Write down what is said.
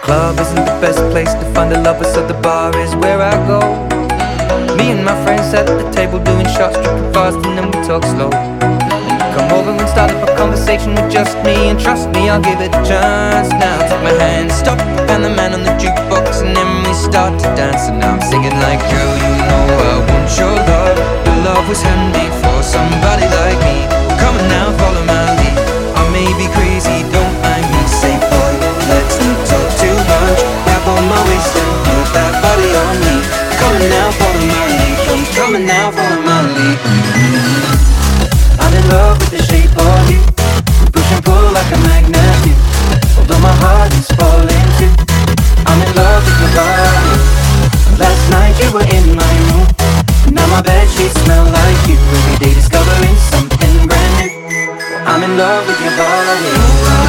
Club isn't the best place to find a lover, so the bar is where I go. Me and my friends at the table doing shots, tripping fast, and then we talk slow. Then you come over and start up a conversation with just me, and trust me, I'll give it a chance. Now take my hand, stop, and the man on the jukebox, and then we start to dance. And now I'm singing like, girl, you know I want your love. Your love was handmade for somebody like me. Come on now, follow my lead. I may be crazy, don't mind me. Say, boy, let's not talk too much. Grab on my waist and put that body on me. Come on now, follow my lead. Come on now, follow my lead. I'm in love with the shape of you. We push and pull like a magnet do. Although my heart is falling too. I'm in love with your body. Last night you were in my room. Now my bedsheets smell like you. Every day discovering something brand new. I'm in love with your body.